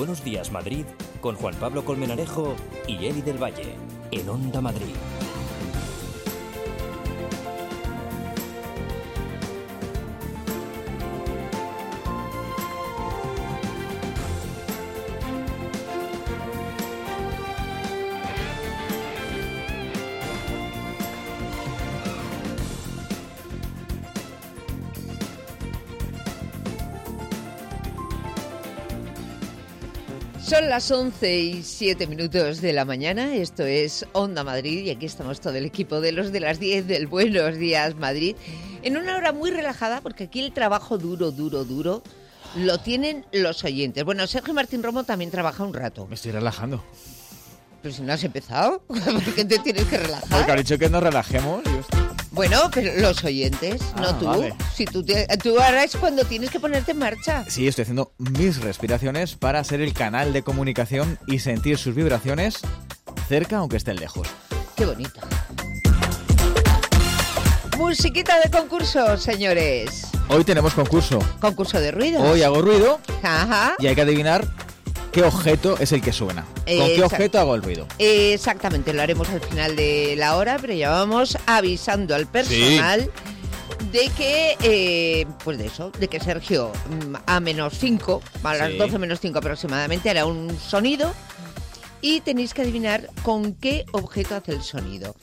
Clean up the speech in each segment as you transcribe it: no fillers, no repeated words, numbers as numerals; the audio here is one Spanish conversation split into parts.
Buenos Días Madrid con Juan Pablo Colmenarejo y Eli del Valle en Onda Madrid. Son las 11:07 de la mañana, esto es Onda Madrid y aquí estamos todo el equipo de los de las 10 del Buenos Días Madrid, en una hora muy relajada porque aquí el trabajo duro lo tienen los oyentes. Bueno, Sergio Martín Romo también trabaja un rato. Me estoy relajando. Pero si no has empezado, ¿por qué te tienes que relajar? Porque ha dicho que nos relajemos. Bueno, pero los oyentes, no tú. Vale. Si tú ahora es cuando tienes que ponerte en marcha. Sí, estoy haciendo mis respiraciones para ser el canal de comunicación y sentir sus vibraciones cerca aunque estén lejos. Qué bonito. Musiquita de concurso, señores. Hoy tenemos concurso. Concurso de ruidos. Hoy hago ruido. Ajá. Y hay que adivinar qué objeto es el que suena. ¿Con qué objeto hago el ruido? Exactamente, lo haremos al final de la hora, pero ya vamos avisando al personal de que, pues de eso, de que Sergio a -5, a las 12 menos 5 aproximadamente, hará un sonido y tenéis que adivinar con qué objeto hace el sonido.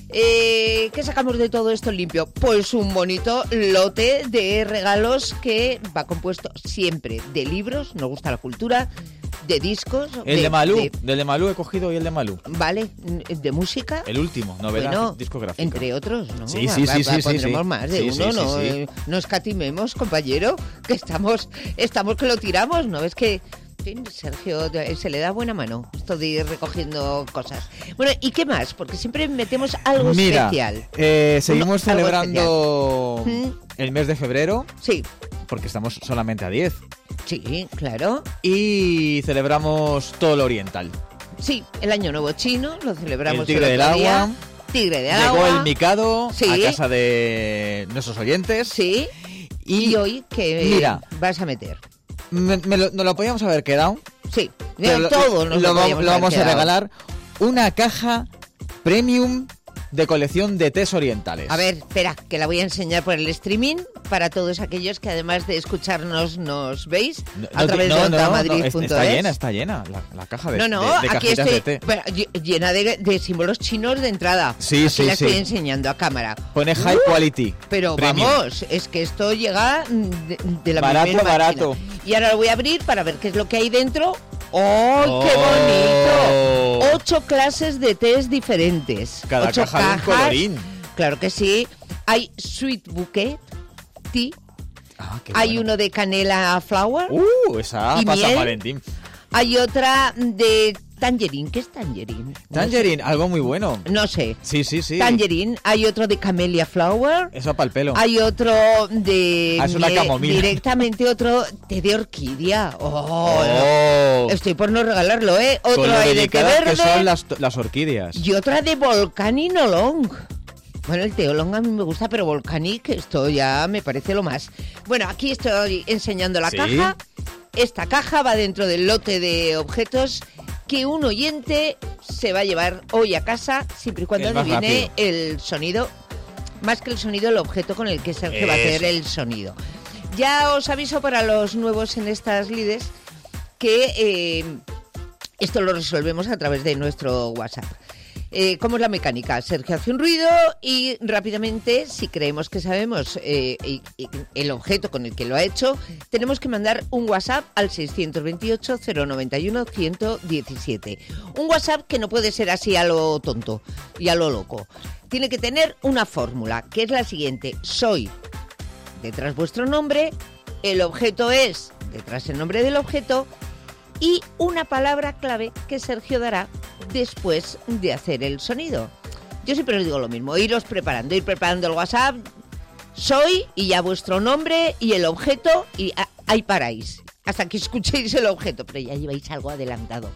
¿Qué sacamos de todo esto limpio? Pues un bonito lote de regalos que va compuesto siempre de libros, nos gusta la cultura, de discos. El de Malú, del de Malú he cogido hoy el de Malú. Vale, de música. El último, novedad discográfica. Entre otros, ¿no? Sí. Pondremos más de uno, no escatimemos, compañero, que estamos que lo tiramos, ¿no? Es que... En fin, Sergio se le da buena mano esto de ir recogiendo cosas. Bueno, ¿y qué más? Porque siempre metemos algo especial. Seguimos celebrando el mes de febrero. Sí. Porque estamos solamente a 10. Sí, claro. Y celebramos todo lo oriental. Sí, el Año Nuevo Chino lo celebramos. El Tigre del Agua. Tigre del Agua. Llegó el Mikado a casa de nuestros oyentes. Sí. Y hoy, ¿qué vas a meter? Nos lo podíamos haber quedado. Sí, todo lo vamos a regalar. Una caja premium de colección de tés orientales. A ver, espera, que la voy a enseñar por el streaming para todos aquellos que además de escucharnos nos veis a través de ondamadrid.es. Está llena la caja de aquí cajitas de té. Bueno, llena de símbolos chinos de entrada. Sí. La estoy enseñando a cámara. Pone high quality. Pero premium. Vamos, es que esto llega de la barato. Y ahora lo voy a abrir para ver qué es lo que hay dentro. ¡Oh, qué bonito! 8 clases de tés diferentes. Cada 8 caja cajas. de un colorín. Claro que sí. Hay Sweet Bouquet Tea. Hay uno de canela flower. Esa y pasa miel. Valentín. Hay otra de tangerine. ¿Qué es tangerine? Tangerine, algo muy bueno. No sé. Sí. Tangerine. Hay otro de camellia flower. Eso para el pelo. Hay otro de... es una camomila. Directamente otro té de orquídea. No. Estoy por no regalarlo, ¿eh? Otro hay de té verde. Que son las orquídeas. Y otra de Volcanic Oolong. Bueno, el té oolong a mí me gusta, pero Volcanic, esto ya me parece lo más. Bueno, aquí estoy enseñando la caja. Esta caja va dentro del lote de objetos que un oyente se va a llevar hoy a casa, siempre y cuando adivine el sonido, más que el sonido, el objeto con el que Sergio va a hacer el sonido. Ya os aviso para los nuevos en estas lides que esto lo resolvemos a través de nuestro WhatsApp. ¿Cómo es la mecánica? Sergio hace un ruido y rápidamente, si creemos que sabemos el objeto con el que lo ha hecho, tenemos que mandar un WhatsApp al 628 091 117. Un WhatsApp que no puede ser así a lo tonto y a lo loco. Tiene que tener una fórmula, que es la siguiente. Soy, detrás vuestro nombre, el objeto es, detrás el nombre del objeto, y una palabra clave que Sergio dará después de hacer el sonido. Yo siempre os digo lo mismo, ir preparando el WhatsApp, soy y ya vuestro nombre y el objeto y ahí paráis, hasta que escuchéis el objeto, pero ya lleváis algo adelantado.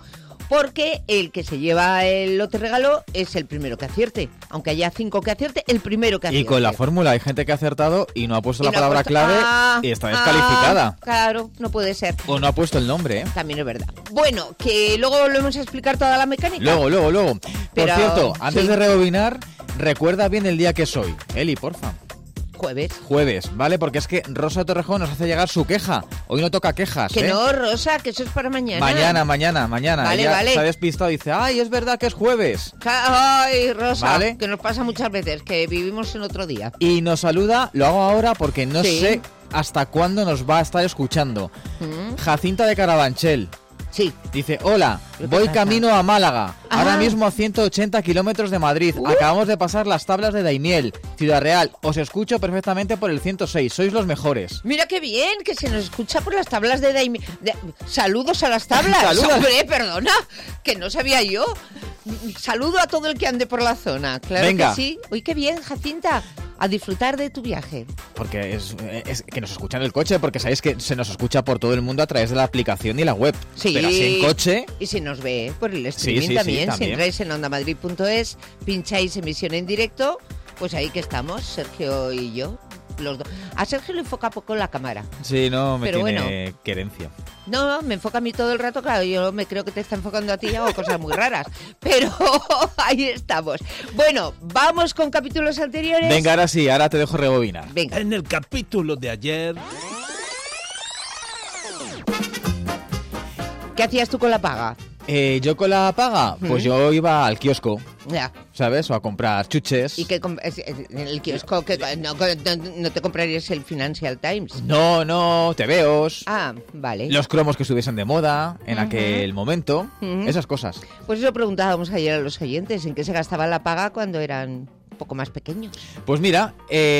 porque el que se lleva el lote regalo es el primero que acierte. Aunque haya 5 que acierte, el primero que acierte. Y con la fórmula hay gente que ha acertado y no ha puesto la palabra clave y está descalificada. Claro, no puede ser. O no ha puesto el nombre, ¿eh? También es verdad. Bueno, que luego volvemos a explicar toda la mecánica. Luego. Pero, por cierto, antes sí. de rebobinar, recuerda bien el día que es hoy. Eli, porfa. Jueves, ¿vale? Porque es que Rosa Torrejón nos hace llegar su queja. Hoy no toca quejas, Que no, Rosa, que eso es para mañana. Mañana. Vale, Ella vale. se ha despistado y dice, ¡ay, es verdad que es jueves! Ay, Rosa, ¿Vale? que nos pasa muchas veces, que vivimos en otro día. Y nos saluda, lo hago ahora porque no Sí. sé hasta cuándo nos va a estar escuchando. Jacinta de Carabanchel. Sí. Dice, hola, ¿Pero qué voy pasa? camino a Málaga, Ah. ahora mismo a 180 kilómetros de Madrid. Acabamos de pasar las tablas de Daimiel, Ciudad Real. Os escucho perfectamente por el 106, sois los mejores. Mira qué bien, que se nos escucha por las tablas de Daimiel. Saludos a las tablas. Saludos. Hombre, perdona, que no sabía yo. Saludo a todo el que ande por la zona. Claro Venga. que sí. Uy, qué bien, Jacinta. A disfrutar de tu viaje. Porque es que nos escuchan en el coche, porque sabéis que se nos escucha por todo el mundo a través de la aplicación y la web. Sí. Pero así en coche... Y si nos ve por el streaming sí, también, si también. entráis en ondamadrid.es, pincháis emisión en directo, pues ahí que estamos, Sergio y yo, los dos. A Sergio le enfoca poco la cámara. Sí, no me Pero tiene bueno. querencia. No, me enfoca a mí todo el rato, claro, yo me creo que te está enfocando a ti y hago cosas muy raras. Pero ahí estamos. Bueno, vamos con capítulos anteriores. Venga, ahora sí, ahora te dejo rebobinar. Venga. En el capítulo de ayer... ¿Qué hacías tú con la paga? Yo con la paga, pues yo iba al kiosco, Ya. ¿sabes? O a comprar chuches. ¿Y que en el kiosco que no te comprarías el Financial Times? No, tebeos. Ah, vale. Los cromos que estuviesen de moda en aquel momento. Esas cosas. Pues eso preguntábamos ayer a los oyentes, ¿en qué se gastaba la paga cuando eran un poco más pequeños? Pues mira,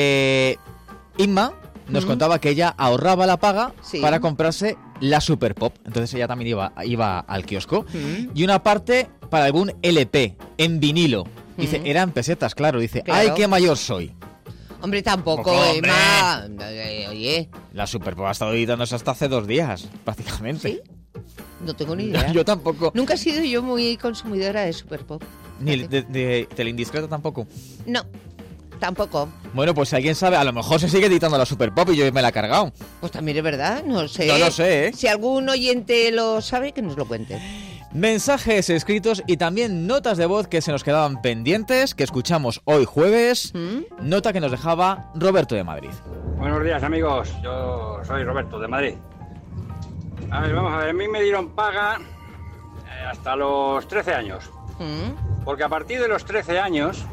Inma nos contaba que ella ahorraba la paga Sí. para comprarse la Super Pop. Entonces ella también iba al kiosco. Y una parte para algún LP en vinilo. Dice, eran pesetas, claro. Dice, Claro. ¡ay, qué mayor soy! Hombre, tampoco, ¡Hombre! Emma. Oye, La Super Pop ha estado editándose hasta hace 2 días, prácticamente. ¿sí? No tengo ni idea. Yo tampoco. Nunca he sido yo muy consumidora de Super Pop. Ni de la indiscreta tampoco. No, tampoco. Bueno, pues si alguien sabe, a lo mejor se sigue editando la Super Pop y yo me la he cargado. Pues también es verdad, no sé. No lo sé, ¿eh? Si algún oyente lo sabe, que nos lo cuente. Mensajes escritos y también notas de voz que se nos quedaban pendientes, que escuchamos hoy jueves. Nota que nos dejaba Roberto de Madrid. Buenos días, amigos. Yo soy Roberto, de Madrid. A ver, vamos a ver. A mí me dieron paga hasta los 13 años. Porque a partir de los 13 años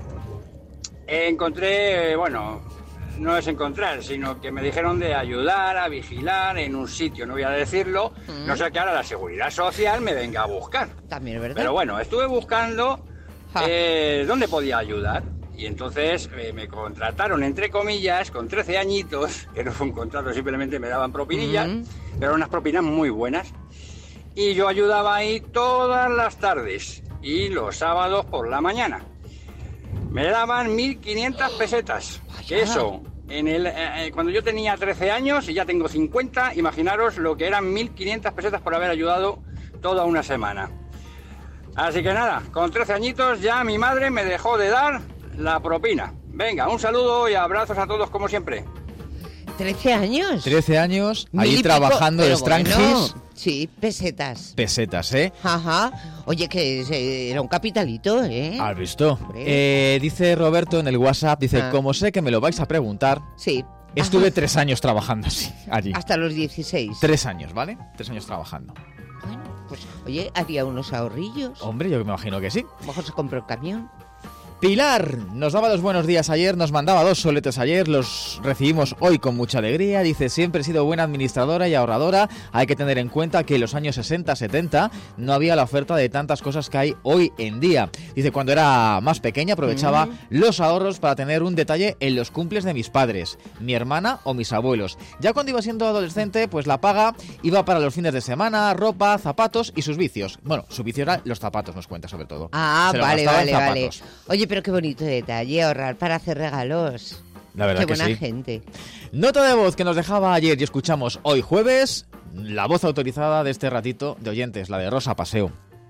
encontré, bueno, no es encontrar, sino que me dijeron de ayudar a vigilar en un sitio, no voy a decirlo, no sé que ahora la Seguridad Social me venga a buscar. También es verdad. Pero bueno, estuve buscando dónde podía ayudar. Y entonces me contrataron, entre comillas, con 13 añitos, que no fue un contrato, simplemente me daban propinillas, pero unas propinas muy buenas. Y yo ayudaba ahí todas las tardes y los sábados por la mañana. Me daban 1.500 pesetas. Que eso, cuando yo tenía 13 años y ya tengo 50, imaginaros lo que eran 1.500 pesetas por haber ayudado toda una semana. Así que nada, con 13 añitos ya mi madre me dejó de dar la propina. Venga, un saludo y abrazos a todos como siempre. 13 años. 13 años, Mil y allí pico, trabajando de pero extranjis. bueno, sí, pesetas. Pesetas, ¿eh? Ajá. Oye, que era un capitalito, ¿eh? ¿Has visto? Hombre. Dice Roberto en el WhatsApp, dice, Ah. como sé que me lo vais a preguntar, Sí. estuve Ajá. 3 años trabajando así, allí. Hasta los 16. 3 años, ¿vale? 3 años trabajando. Bueno, pues, oye, haría unos ahorrillos. Hombre, yo me imagino que sí. A lo mejor se compró el camión. Pilar nos daba los buenos días ayer, nos mandaba 2 soletes ayer, los recibimos hoy con mucha alegría. Dice, siempre he sido buena administradora y ahorradora. Hay que tener en cuenta que en los años 60-70 no había la oferta de tantas cosas que hay hoy en día. Dice, cuando era más pequeña aprovechaba los ahorros para tener un detalle en los cumples de mis padres, mi hermana o mis abuelos. Ya cuando iba siendo adolescente, pues la paga iba para los fines de semana, ropa, zapatos y sus vicios. Bueno, su vicio era los zapatos, nos cuenta sobre todo. Ah, Se lo vale, gastaba en vale. zapatos. Oye, pero qué bonito detalle, ahorrar para hacer regalos. La verdad Qué que buena sí. gente. Nota de voz que nos dejaba ayer y escuchamos hoy jueves. La voz autorizada de este ratito de oyentes, la de Rosa Paseo.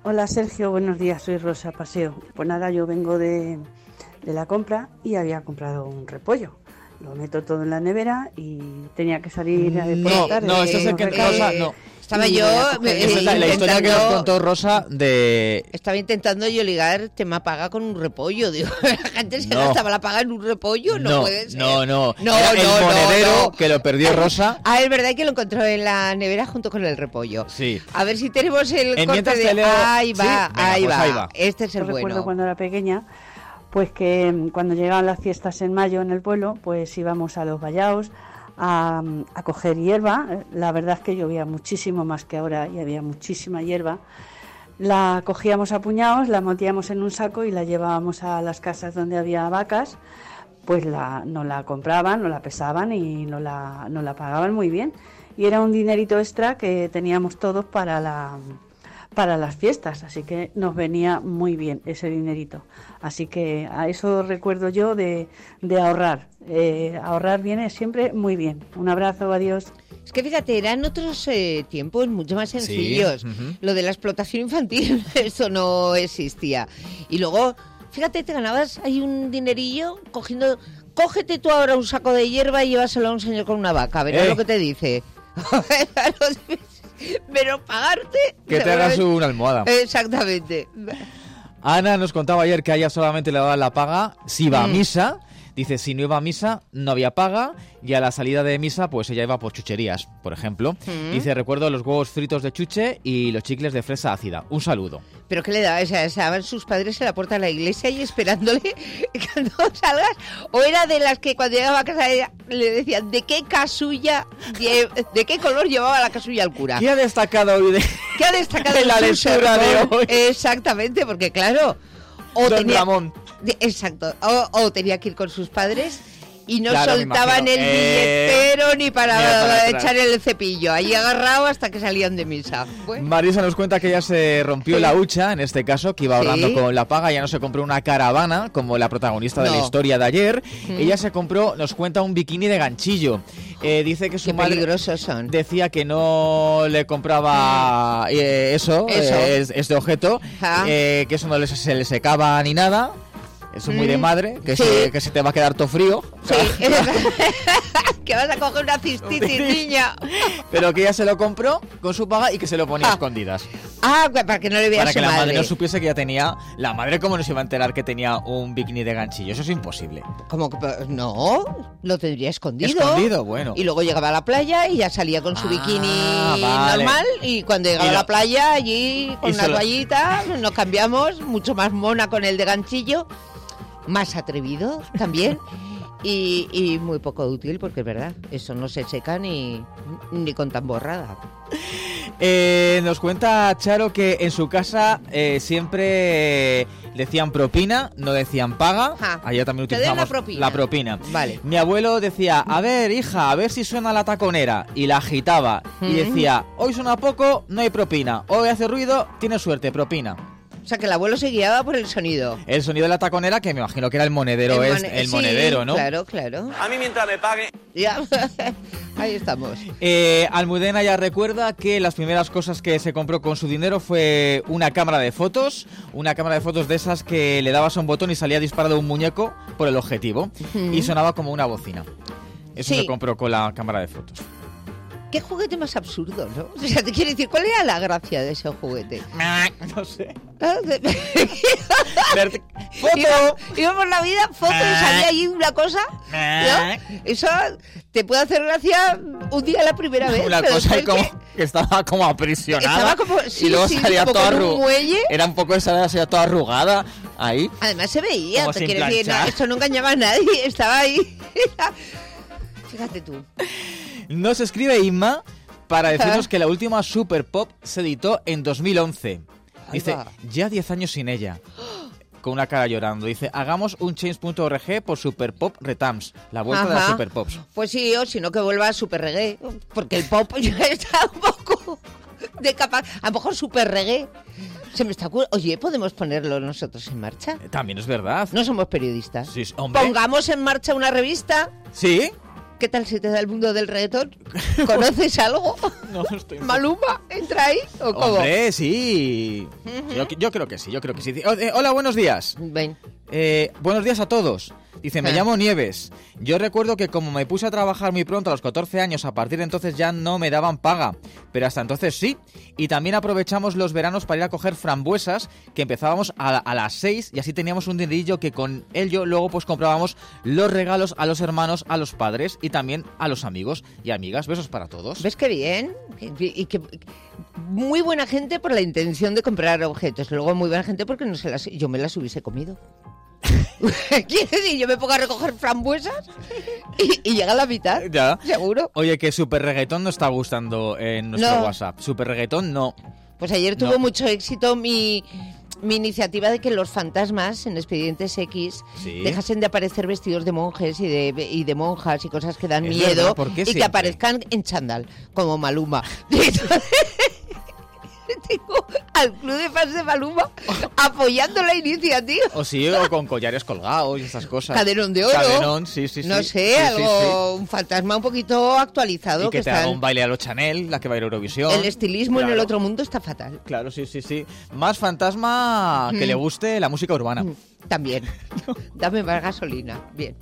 Hola Sergio, buenos días, soy Rosa Paseo. Pues nada, yo vengo de la compra y había comprado un repollo. Lo meto todo en la nevera y tenía que salir por la tarde. No, esto es el que Rosa, no. Estaba yo la historia que nos contó Rosa de... Estaba intentando yo ligar tema paga con un repollo. Digo, la gente se gastaba la paga en un repollo, no puede ser. No. Era el monedero que lo perdió Rosa. Es verdad que lo encontró en la nevera junto con el repollo. Sí. A ver si tenemos el corte de... Ahí va. Este es el bueno. Recuerdo cuando era pequeña, pues que cuando llegaban las fiestas en mayo en el pueblo, pues íbamos a los vallaos a coger hierba. La verdad es que llovía muchísimo más que ahora y había muchísima hierba. La cogíamos a puñados, la metíamos en un saco y la llevábamos a las casas donde había vacas. Pues nos la compraban, nos la pesaban y nos la pagaban muy bien. Y era un dinerito extra que teníamos todos para las fiestas, así que nos venía muy bien ese dinerito. Así que a eso recuerdo yo de ahorrar. Ahorrar viene siempre muy bien. Un abrazo, adiós. Es que fíjate, eran otros tiempos mucho más sencillos. Sí. Lo de la explotación infantil, eso no existía. Y luego, fíjate, te ganabas ahí un dinerillo cógete tú ahora un saco de hierba y llévaselo a un señor con una vaca, verás lo que te dice. Pero pagarte... Que te hagas una almohada. Exactamente. Ana nos contaba ayer que a ella solamente le daban la paga si iba a misa. Dice, si no iba a misa, no había paga, y a la salida de misa, pues ella iba por chucherías, por ejemplo. Dice, recuerdo los huevos fritos de chuche y los chicles de fresa ácida. Un saludo. ¿Pero qué le daba? O sea, ¿estaban sus padres en la puerta de la iglesia y esperándole que no salgas? ¿O era de las que cuando llegaba a casa le decían, ¿de qué color llevaba la casulla el cura? ¿Qué ha destacado hoy ¿Qué ha destacado en la lectura de hoy? Exactamente, porque claro... Don Ramón. Exacto, o tenía que ir con sus padres y no soltaban el billetero ni para echar el cepillo, ahí agarrado hasta que salían de misa. Bueno. Marisa nos cuenta que ella se rompió la hucha, en este caso, que iba ahorrando con la paga, ya no se compró una caravana como la protagonista de la historia de ayer, ella se compró, nos cuenta, un bikini de ganchillo. Dice que su madre decía que no le compraba este objeto, que eso no se le secaba ni nada. Eso es muy de madre, que se te va a quedar todo frío. Sí, que vas a coger una cistitis, niña. Pero que ella se lo compró con su paga y que se lo ponía a escondidas. Para que no le viera a su madre. Para que la madre no supiese que ya tenía... La madre, ¿cómo no se iba a enterar que tenía un bikini de ganchillo? Eso es imposible. ¿Cómo que no? Lo tendría escondido. Escondido, bueno. Y luego llegaba a la playa y ya salía con su bikini normal. Y cuando llegaba a la playa, allí con una toallita, nos cambiamos, mucho más mona con el de ganchillo. Más atrevido también y muy poco útil, porque es verdad, eso no se seca ni con tan borrada. Nos cuenta Charo que en su casa siempre decían propina, no decían paga. Allá también utilizamos la propina. Vale. Mi abuelo decía, a ver, hija, a ver si suena la taconera, y la agitaba y decía, hoy suena poco, no hay propina, hoy hace ruido, tiene suerte, propina. O sea, que el abuelo se guiaba por el sonido. El sonido de la taconera, que me imagino que era el monedero, el monedero, ¿no? Claro. A mí mientras me pague. Ya, ahí estamos. Almudena ya recuerda que las primeras cosas que se compró con su dinero fue una cámara de fotos de esas que le dabas a un botón y salía disparado un muñeco por el objetivo y sonaba como una bocina. Eso se compró con la cámara de fotos. Qué juguete más absurdo, ¿no? O sea, te quiero decir, ¿cuál era la gracia de ese juguete? No sé. ¡Foto! Iba por la vida, foto, y salía allí una cosa, ¿no? Eso te puede hacer gracia un día la primera vez. Una cosa como que estaba como aprisionada. Y luego salía toda arrugada. Era un poco esa, salía toda arrugada ahí. Además se veía, te quiero decir, no, esto no engañaba a nadie, estaba ahí. Fíjate tú. Nos escribe Inma para decirnos que la última Super Pop se editó en 2011. Dice, ya 10 años sin ella. Con una cara llorando. Dice, hagamos un change.org por Super Pop Retams. La vuelta de las Super Pops. Pues sí, o si no que vuelva a Super Reggae. Porque el pop ya está un poco de capaz. A lo mejor Super Reggae. Se me está ocurriendo. Oye, ¿podemos ponerlo nosotros en marcha? También es verdad. No somos periodistas. Sí, hombre. Pongamos en marcha una revista. Sí. ¿Qué tal se te da el mundo del reggaetón? ¿Conoces algo? No, estoy... ¿Maluma entra ahí o cómo? Hombre, sí. Yo creo que sí. Hola, buenos días. Ven. Buenos días a todos. Dice, me llamo Nieves. Yo recuerdo que como me puse a trabajar muy pronto, a los 14 años, a partir de entonces ya no me daban paga. Pero hasta entonces sí. Y también aprovechamos los veranos para ir a coger frambuesas, que empezábamos a las 6 y así teníamos un dinerillo que con ello luego pues comprábamos los regalos a los hermanos, a los padres y también a los amigos y amigas. Besos para todos. ¿Ves qué bien? Y que muy buena gente por la intención de comprar objetos. Luego muy buena gente porque yo me las hubiese comido. Quiere decir, yo me pongo a recoger frambuesas y llega a la mitad, ya. Seguro. Oye, que Super Reggaetón no está gustando en nuestro WhatsApp. Super Reggaetón no. Pues ayer tuvo mucho éxito mi iniciativa de que los fantasmas en Expedientes X dejasen de aparecer vestidos de monjes y de monjas y cosas que dan miedo, y que aparezcan en chándal, como Maluma. Tengo al club de fans de Maluma apoyando la iniciativa. O sí, o con collares colgados y esas cosas. Cadenón de oro. Cadenón, sí. No sé, un fantasma un poquito actualizado. Y que te haga un baile a lo Chanel, la que va a ir a Eurovisión. El estilismo en el otro mundo está fatal. Claro, sí. Más fantasma que le guste la música urbana. También. Dame más gasolina. Bien.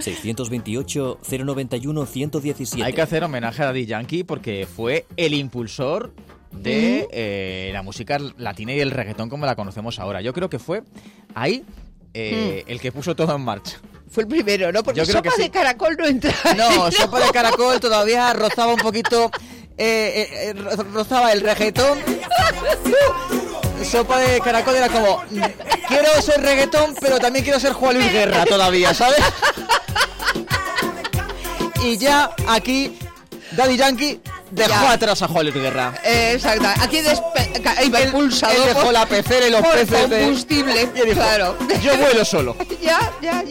628-091-117. Hay que hacer homenaje a Daddy Yankee porque fue el impulsor de la música latina y el reggaetón como la conocemos ahora. Yo creo que fue ahí el que puso todo en marcha. Fue el primero, ¿no? Porque Sopa de Caracol no entra. No, Sopa de Caracol todavía rozaba un poquito, rozaba el reggaetón. Sopa de Caracol era como, quiero ser reggaetón, pero también quiero ser Juan Luis Guerra todavía, ¿sabes? Y ya aquí Daddy Yankee dejó atrás a Juan Luis Guerra. Exacto. Aquí iba impulsado. Él dejó la pecera y los peces de combustible. Y dijo, claro. Yo vuelo solo. Ya.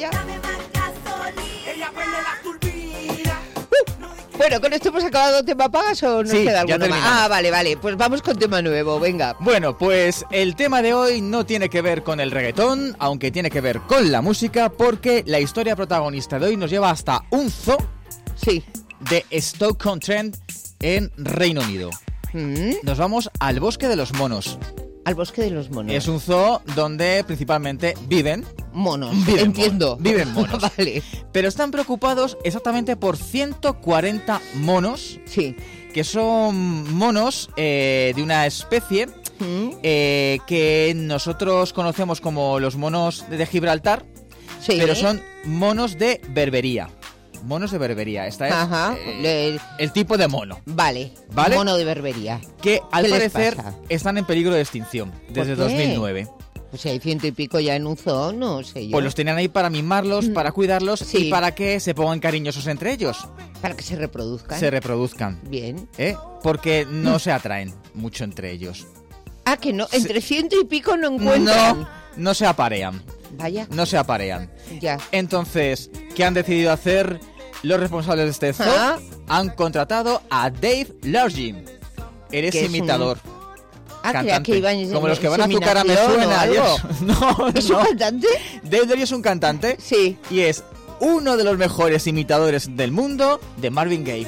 Bueno, ¿con esto hemos acabado tema pagas o nos queda alguno más? Vale. Pues vamos con tema nuevo, venga. Bueno, pues el tema de hoy no tiene que ver con el reggaetón, aunque tiene que ver con la música, porque la historia protagonista de hoy nos lleva hasta un zoo de Stoke-on-Trent en Reino Unido. Nos vamos al Bosque de los Monos. Al Bosque de los Monos. Es un zoo donde principalmente viven monos. Entiendo. Viven monos. Vale. Pero están preocupados exactamente por 140 monos. Sí. Que son monos de una especie que nosotros conocemos como los monos de Gibraltar. Sí. Pero son monos de Berbería. Monos de Berbería. Esta es el tipo de mono. Vale. Mono de Berbería. Que al parecer están en peligro de extinción desde 2009. Pues si hay 100 y pico ya en un zoo, no sé yo. Pues los tenían ahí para mimarlos, para cuidarlos y para que se pongan cariñosos entre ellos. Para que se reproduzcan. Bien. Porque no se atraen mucho entre ellos. Ah, que no, entre 100 y pico no encuentran. No se aparean. Vaya. No se aparean. Ya. Entonces, ¿qué han decidido hacer los responsables de este zoo? Han contratado a Dave Largin. Él es imitador. Cantante. Como los que van a tu cara me suena. No. ¿Es un cantante? Dave Largin es un cantante. Sí. Y es uno de los mejores imitadores del mundo de Marvin Gaye.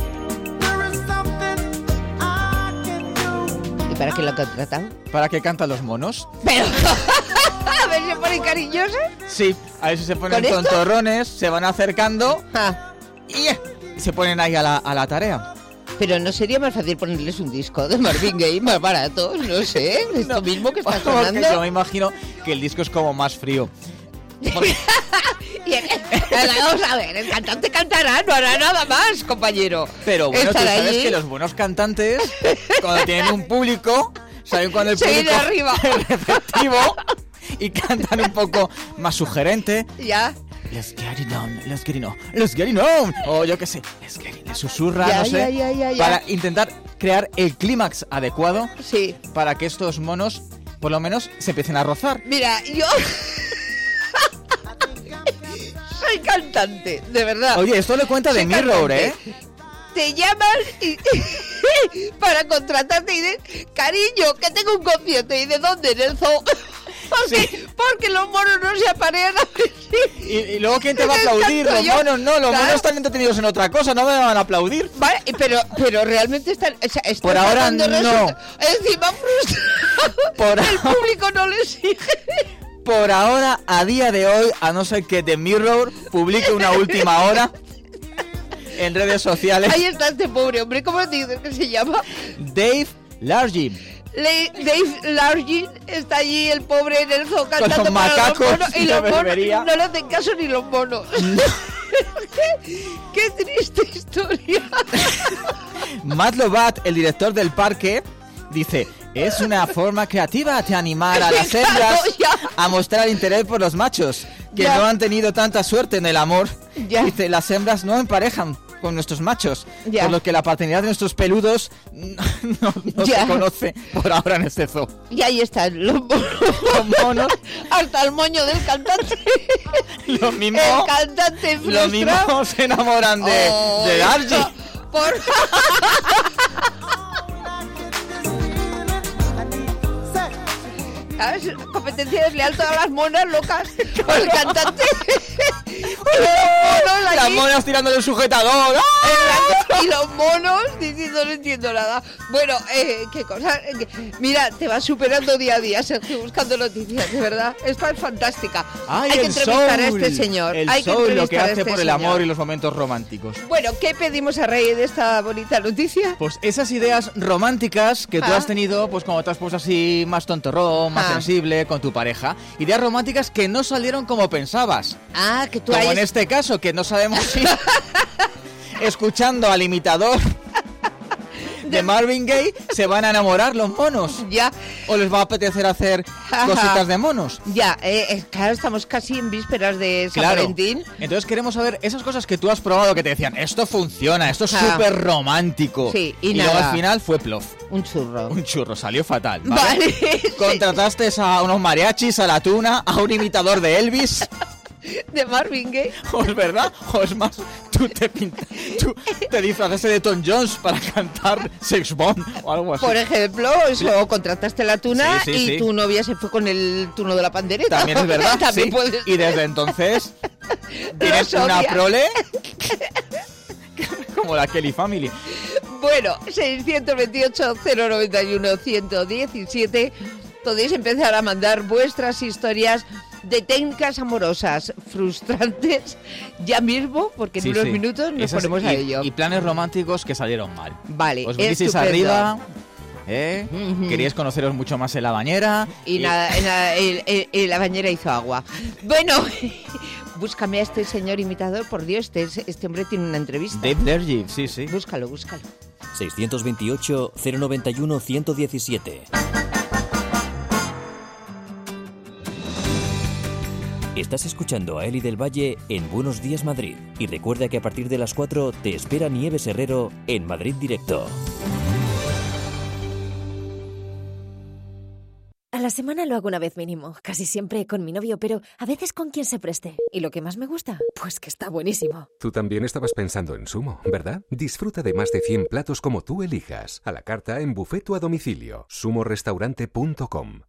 ¿Y para qué lo han contratado? Para que cantan los monos. Pero... A ver, ¿se ponen cariñosos? Sí, a ver si se ponen tontorrones, se van acercando y se ponen ahí a la tarea. Pero ¿no sería más fácil ponerles un disco de Marvin Gaye más barato? No sé, esto mismo que está sonando. Yo me imagino que el disco es como más frío. Vamos a ver, el cantante cantará, no hará nada más, compañero. Pero bueno, tú sabes que los buenos cantantes, cuando tienen un público, saben cuando el público es receptivo y cantan un poco más sugerente. Ya. Let's get it on. O yo qué sé, le susurra, no sé. Para intentar crear el clímax adecuado para que estos monos, por lo menos, se empiecen a rozar. Mira, yo... soy cantante, de verdad. Oye, esto le cuenta de Mirror, ¿eh? Te llaman para contratarte y dicen, cariño, que tengo un concierto. ¿Y de dónde? En el zoo. Porque los monos no se aparean a ver si... Y luego, ¿quién te va a aplaudir? Los monos no, los monos están entretenidos en otra cosa, no me van a aplaudir. Vale, pero realmente están por ahora no. Encima frustrado. El público no le sigue. Por ahora, a día de hoy, a no ser que The Mirror publique una última hora en redes sociales. Ahí está este pobre hombre, ¿cómo dices que se llama? Dave Largin. Dave Largin está allí, el pobre, en el zoo cantando con los macacos para los monos, y los monos no le hacen caso ni los monos. No. Qué triste historia. Matt Lobat, el director del parque, dice: es una forma creativa de animar a las hembras a mostrar interés por los machos, que no han tenido tanta suerte en el amor. Dice: las hembras no emparejan con nuestros machos, por lo que la paternidad de nuestros peludos no se conoce por ahora en este zoo. Y ahí están los monos. Hasta el moño del cantante. Los mismos, el cantante frustrado. Los mismos se enamoran de Largy. ¿Sabes? Competencia desleal, todas las monas locas con el cantante. Las monas tirándole el sujetador. Y los monos diciendo: no entiendo nada. Bueno, qué cosa. Mira, te vas superando día a día, Sergio, buscando noticias, de verdad. Esta es fantástica. Ay, hay que entrevistar a este señor. El soul, lo que hace por el amor y los momentos románticos. Bueno, ¿qué pedimos a raíz de esta bonita noticia? Pues esas ideas románticas que tú has tenido, pues cuando te has puesto así más tontorrón, más sensible con tu pareja. Ideas románticas que no salieron como pensabas. Que tú como en este caso, que no sabemos si escuchando al imitador de Marvin Gaye se van a enamorar los monos. Ya. O les va a apetecer hacer cositas de monos. Ya, claro, estamos casi en vísperas de San Valentín. Entonces queremos saber esas cosas que tú has probado, que te decían: esto funciona, esto es súper romántico. Sí, y luego al final fue plof. Un churro, salió fatal. Vale. Contrataste a unos mariachis, a la tuna, a un imitador de Elvis. De Marvin Gaye. ¿O es verdad? ¿O es más, tú te disfrazaste de Tom Jones para cantar Sex Bomb o algo así? Por ejemplo, o contrataste la tuna y tu novia se fue con el turno de la pandereta. También es verdad. También puedes... Y desde entonces tienes una prole como la Kelly Family. Bueno, 628-091-117. Podéis empezar a mandar vuestras historias de técnicas amorosas frustrantes ya mismo, porque en unos minutos nos ponemos a ello. Y planes románticos que salieron mal. Vale, os vinisteis arriba, queríais conoceros mucho más en la bañera. Y nada, la bañera hizo agua. Bueno, búscame a este señor imitador, por Dios, este hombre tiene una entrevista. Dave Largy, sí. Búscalo. 628-091-117. Estás escuchando a Eli del Valle en Buenos Días Madrid. Y recuerda que a partir de las 4 te espera Nieves Herrero en Madrid Directo. A la semana lo hago una vez mínimo, casi siempre con mi novio, pero a veces con quien se preste. Y lo que más me gusta, pues que está buenísimo. Tú también estabas pensando en Sumo, ¿verdad? Disfruta de más de 100 platos como tú elijas, a la carta, en buffet o a domicilio. sumorestaurante.com.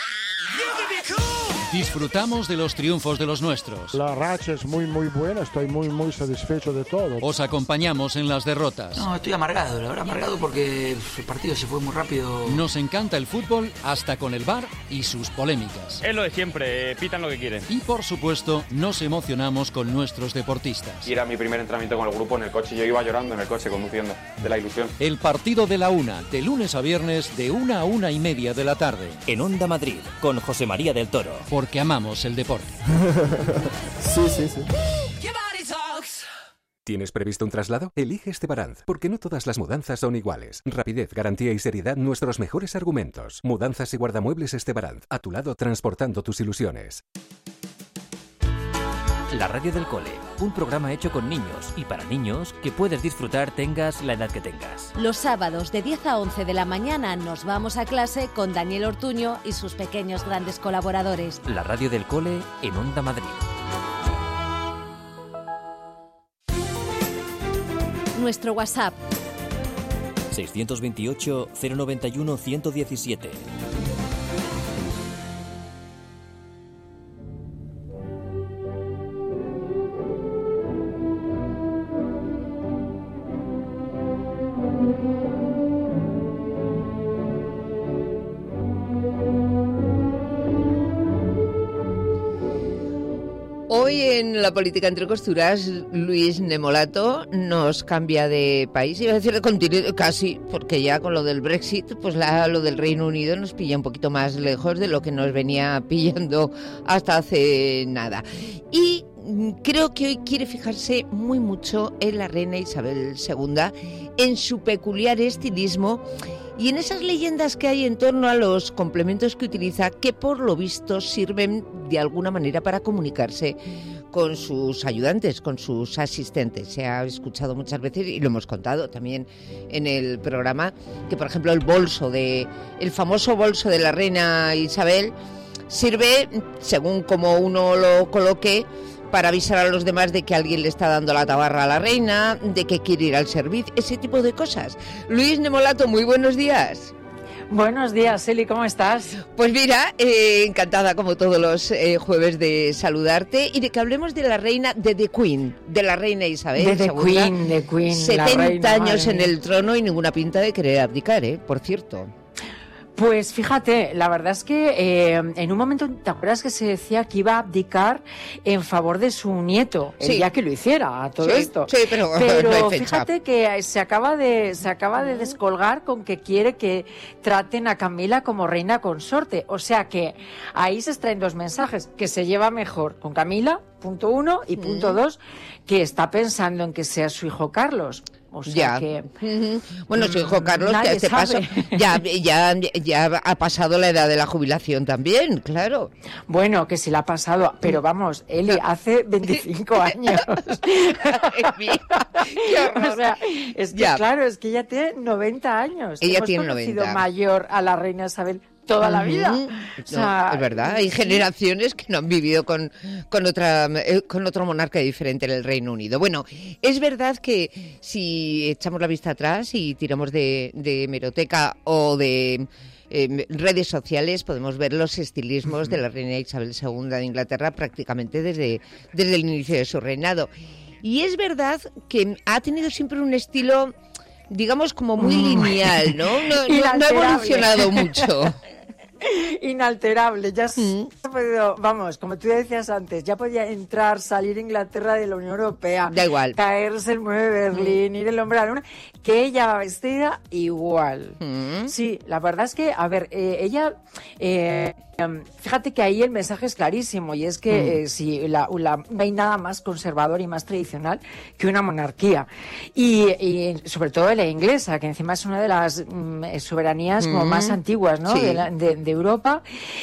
Disfrutamos de los triunfos de los nuestros. La racha es muy buena, estoy muy satisfecho de todo. Os acompañamos en las derrotas. No, estoy amargado, la verdad amargado porque el partido se fue muy rápido. Nos encanta el fútbol hasta con el VAR y sus polémicas. Es lo de siempre, pitan lo que quieren. Y por supuesto, nos emocionamos con nuestros deportistas. Y era mi primer entrenamiento con el grupo en el coche, yo iba llorando en el coche conduciendo, de la ilusión. El partido de la 1, de lunes a viernes, de 1 a 1:30 de la tarde. En Onda Madrid, con José María del Toro. Porque amamos el deporte. Sí. ¿Tienes previsto un traslado? Elige Estebaranz, porque no todas las mudanzas son iguales. Rapidez, garantía y seriedad, nuestros mejores argumentos. Mudanzas y guardamuebles Estebaranz, a tu lado transportando tus ilusiones. La radio del cole, un programa hecho con niños y para niños que puedes disfrutar tengas la edad que tengas. Los sábados de 10 a 11 de la mañana nos vamos a clase con Daniel Ortuño y sus pequeños grandes colaboradores. La radio del cole en Onda Madrid. Nuestro WhatsApp 628-091-117. Hoy en La Política entre costuras, Luis Nemolato nos cambia de país, iba a decir de continente, casi, porque ya con lo del Brexit, pues lo del Reino Unido nos pilla un poquito más lejos de lo que nos venía pillando hasta hace nada. Y creo que hoy quiere fijarse muy mucho en la reina Isabel II, en su peculiar estilismo y en esas leyendas que hay en torno a los complementos que utiliza, que por lo visto sirven de alguna manera para comunicarse con sus ayudantes, con sus asistentes. Se ha escuchado muchas veces y lo hemos contado también en el programa, que por ejemplo el famoso bolso de la reina Isabel sirve, según como uno lo coloque, para avisar a los demás de que alguien le está dando la tabarra a la reina, de que quiere ir al servicio, ese tipo de cosas. Luis Nemolato, muy buenos días. Buenos días, Eli, ¿cómo estás? Pues mira, encantada como todos los jueves de saludarte y de que hablemos de la reina, de The Queen, de la reina Isabel II. The Queen, 70 reina, años en el trono y ninguna pinta de querer abdicar, por cierto. Pues fíjate, la verdad es que en un momento, ¿te acuerdas que se decía que iba a abdicar en favor de su nieto? Sí. El día que lo hiciera, todo esto. Sí, pero no hay fecha. Fíjate que se acaba de descolgar con que quiere que traten a Camila como reina consorte. O sea que ahí se extraen dos mensajes, que se lleva mejor con Camila, punto 1, y punto 2, que está pensando en que sea su hijo Carlos. O sea que... Bueno, su hijo Carlos, que a este paso ya ha pasado la edad de la jubilación también, claro. Bueno, que sí la ha pasado, pero vamos, Eli, hace 25 años. Qué horror. O sea, es que claro, es que ella tiene 90 años. Ella Hemos tiene conocido 90. Mayor a la reina Isabel toda la vida. O sea, es verdad, hay generaciones que no han vivido con otro monarca diferente en el Reino Unido. Bueno, es verdad que si echamos la vista atrás y tiramos de hemeroteca o de redes sociales, podemos ver los estilismos de la reina Isabel II de Inglaterra prácticamente desde el inicio de su reinado. Y es verdad que ha tenido siempre un estilo, digamos, como muy lineal, ¿no? No ha evolucionado mucho. Inalterable, ya se ha podido, vamos, como tú decías antes, ya podía entrar, salir Inglaterra de la Unión Europea, da igual, caerse el muro de Berlín, ir el hombre a la luna, que ella va vestida igual. Sí, la verdad es que, a ver, ella, fíjate que ahí el mensaje es clarísimo, y es que no hay nada más conservador y más tradicional que una monarquía, y sobre todo la inglesa, que encima es una de las soberanías como más antiguas, ¿no? Sí. De Europa,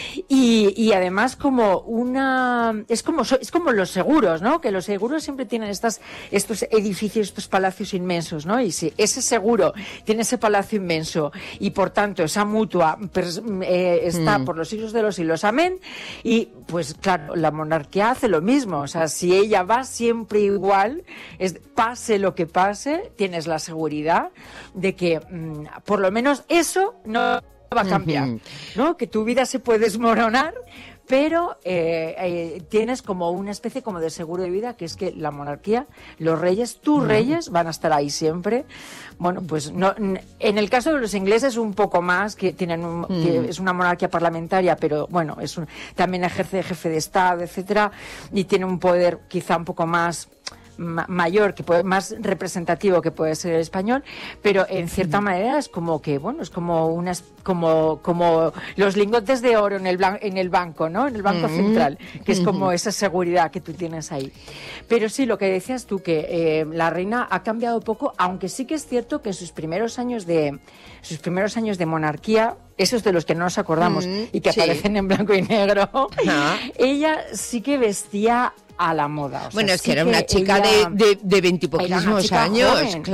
y además como es como los seguros, ¿no? Que los seguros siempre tienen estos edificios, estos palacios inmensos, ¿no? Y si ese seguro tiene ese palacio inmenso y por tanto esa mutua está por los siglos de los siglos, amén, y pues claro, la monarquía hace lo mismo. O sea, si ella va siempre igual, pase lo que pase, tienes la seguridad de que por lo menos eso no va a cambiar, ¿no? Que tu vida se puede desmoronar, pero tienes como una especie como de seguro de vida, que es que la monarquía, los reyes, tus reyes van a estar ahí siempre. Bueno, pues no, en el caso de los ingleses un poco más, que tienen que es una monarquía parlamentaria, pero bueno, también ejerce de jefe de Estado, etcétera, y tiene un poder quizá un poco más mayor, más representativo que puede ser el español, pero en cierta manera es como que, bueno, es como como los lingotes de oro en el banco, ¿no? En el banco central, que es como esa seguridad que tú tienes ahí. Pero sí, lo que decías tú, que la reina ha cambiado poco, aunque sí que es cierto que en sus primeros años de monarquía, esos de los que no nos acordamos y que aparecen en blanco y negro, ella sí que vestía a la moda. O sea, bueno, es que era una chica de 20 y poquísimos años, joven.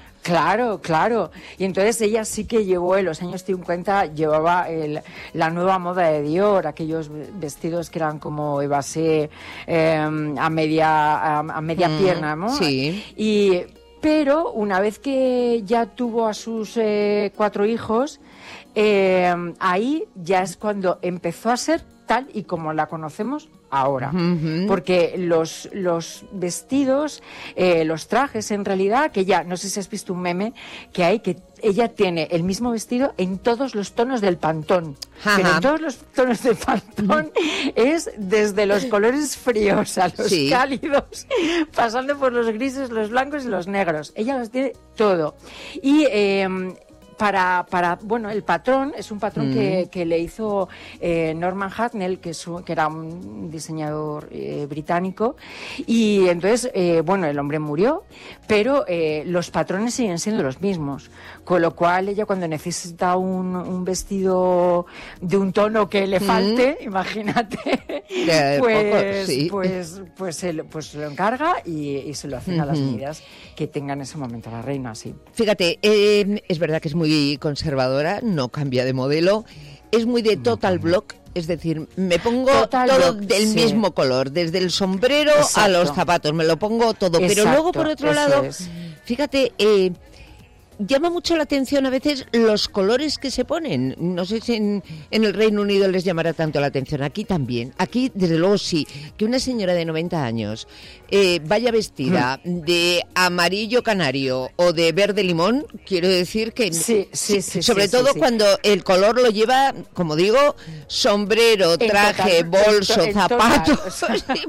Claro. Y entonces ella sí que llevó, en los años 50, llevaba la nueva moda de Dior, aquellos vestidos que eran como evasé a media pierna, ¿no? Sí. Pero una vez que ya tuvo a sus 4 hijos, ahí ya es cuando empezó a ser tal y como la conocemos ahora. Porque los vestidos, los trajes, en realidad, que ya, no sé si has visto un meme que hay, que ella tiene el mismo vestido en todos los tonos del Pantón. Pero en todos los tonos del Pantón es desde los colores fríos a los cálidos, pasando por los grises, los blancos y los negros. Ella los tiene todo. Y bueno, el patrón es un patrón que le hizo Norman Hatnell, que era un diseñador británico, y entonces, bueno, el hombre murió, pero los patrones siguen siendo los mismos, con lo cual ella, cuando necesita un vestido de un tono que le falte, imagínate, pues se lo encarga y se lo hacen a las medidas que tenga en ese momento la reina, sí. Fíjate, es verdad que es muy conservadora, no cambia de modelo, es muy de total block, es decir, me pongo todo del mismo color, desde el sombrero a los zapatos, me lo pongo todo, pero luego por otro lado, fíjate, llama mucho la atención a veces los colores que se ponen. No sé si en el Reino Unido les llamará tanto la atención. Aquí también. Aquí, desde luego, sí. Que una señora de 90 años vaya vestida de amarillo canario o de verde limón, quiero decir que... sobre todo cuando el color lo lleva, como digo, sombrero, traje, bolso, zapatos.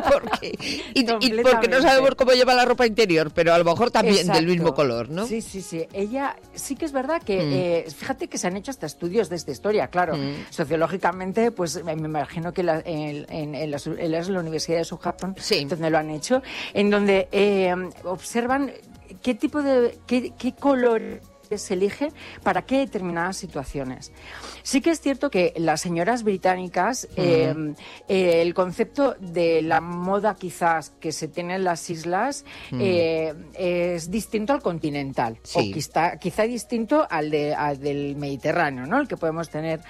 Porque no sabemos cómo lleva la ropa interior, pero a lo mejor también del mismo color, ¿no? Sí. Ella sí que es verdad que, fíjate que se han hecho hasta estudios de esta historia, claro. Sociológicamente, pues me imagino que en la Universidad de Southampton, donde lo han hecho, en donde observan qué tipo de, qué color se elige para qué determinadas situaciones. Sí que es cierto que las señoras británicas, el concepto de la moda quizás que se tiene en las islas es distinto al continental, o quizá distinto al del Mediterráneo, ¿no? El que podemos tener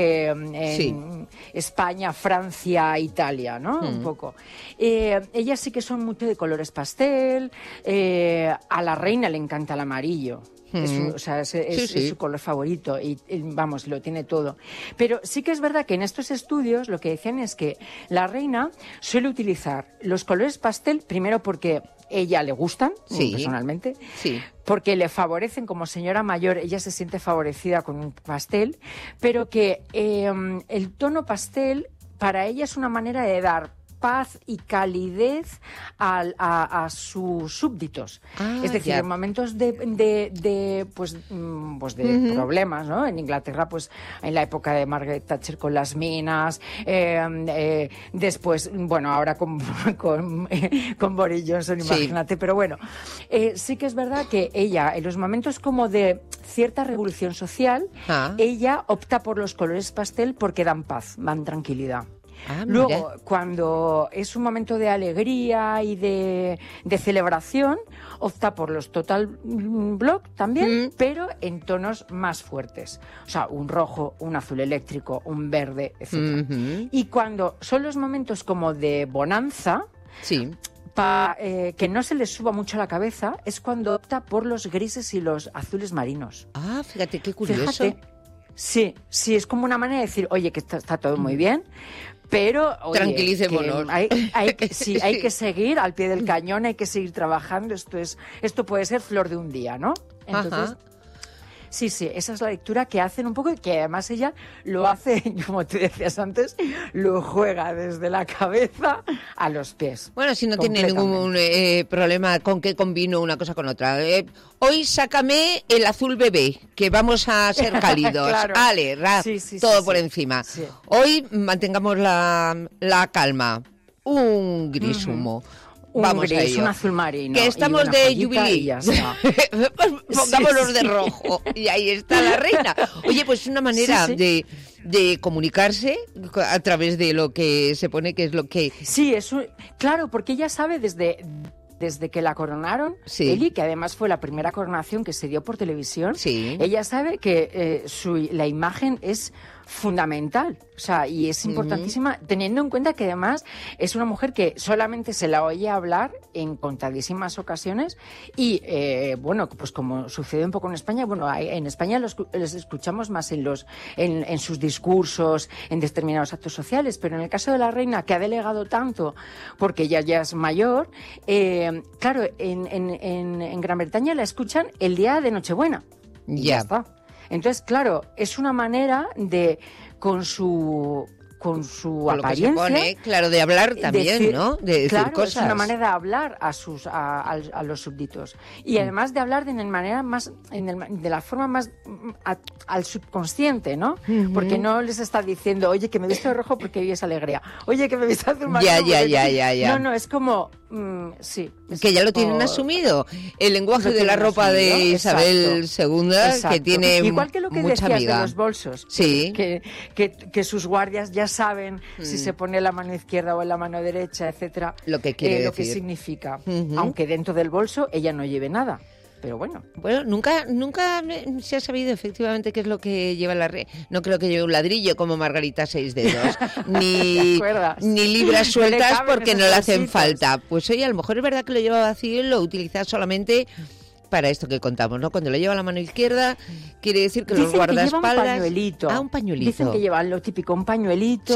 en España, Francia, Italia, ¿no? Un poco. Ellas sí que son mucho de colores pastel, a la reina le encanta el amarillo. Es su color favorito y vamos, lo tiene todo. Pero sí que es verdad que en estos estudios lo que decían es que la reina suele utilizar los colores pastel, primero porque ella le gustan, personalmente, porque le favorecen como señora mayor, ella se siente favorecida con un pastel, pero que el tono pastel para ella es una manera de dar paz y calidez a sus súbditos. Es decir, en momentos de problemas, ¿no? En Inglaterra, pues en la época de Margaret Thatcher con las minas, después, bueno, ahora con Boris Johnson, imagínate, pero bueno, sí que es verdad que ella, en los momentos como de cierta revolución social, ella opta por los colores pastel porque dan paz, dan tranquilidad. Luego, cuando es un momento de alegría y de celebración, opta por los total block también, pero en tonos más fuertes. O sea, un rojo, un azul eléctrico, un verde, etc. Y cuando son los momentos como de bonanza, que no se les suba mucho a la cabeza, es cuando opta por los grises y los azules marinos. Fíjate, qué curioso. Fíjate. Sí, es como una manera de decir, oye, que está todo muy bien, pero oye, tranquilicémonos. Hay que seguir al pie del cañón, hay que seguir trabajando. Esto puede ser flor de un día, ¿no? Entonces, sí, esa es la lectura que hacen un poco, y que además ella lo hace, como te decías antes, lo juega desde la cabeza a los pies. Bueno, si no tiene ningún problema con que combino una cosa con otra. Hoy sácame el azul bebé, que vamos a ser cálidos. Claro. Ale, todo por encima. Sí. Hoy mantengamos la calma. Un gris humo. Vamos a ello. Un azul marino. Que estamos de Jubilee. Pues pongámonos de rojo. Y ahí está la reina. Oye, pues es una manera de comunicarse a través de lo que se pone, que es lo que... Sí, claro, porque ella sabe desde que la coronaron, Eli, que además fue la primera coronación que se dio por televisión, ella sabe que la imagen es fundamental. O sea, y es importantísima, teniendo en cuenta que además es una mujer que solamente se la oye hablar en contadísimas ocasiones y, bueno, pues como sucede un poco en España, bueno, en España les escuchamos más en sus discursos, en determinados actos sociales, pero en el caso de la reina, que ha delegado tanto porque ella ya es mayor, claro, en Gran Bretaña la escuchan el día de Nochebuena. Y ya está. Entonces, claro, es una manera de, con su apariencia, lo que se pone, claro, de hablar también, decir, ¿no? De decir claro, cosas. Es una manera de hablar a los súbditos. Y además de hablar de manera más, de la forma más al subconsciente, ¿no? Porque no les está diciendo, oye, que me he visto de rojo porque hoy es alegría. Oye, que me he visto azul marino. Ya. No, es como, sí. Es que ya lo tienen asumido. El lenguaje de la ropa de Isabel II, que tiene igual que lo que mucha decías amiga. de los bolsos. Sí. Que sus guardias ya saben si se pone la mano izquierda o en la mano derecha, etcétera, lo que quiere lo que significa, aunque dentro del bolso ella no lleve nada. Pero bueno, nunca se ha sabido efectivamente qué es lo que lleva no creo que lleve un ladrillo como Margarita 6 dedos, ni libras sueltas porque no le hacen falta. Pues oye, a lo mejor es verdad que lo lleva vacío y lo utiliza solamente para esto que contamos, ¿no? Cuando lo lleva a la mano izquierda, quiere decir que los guardaespaldas... un pañuelito. Un pañuelito. Dicen que llevan lo típico, un pañuelito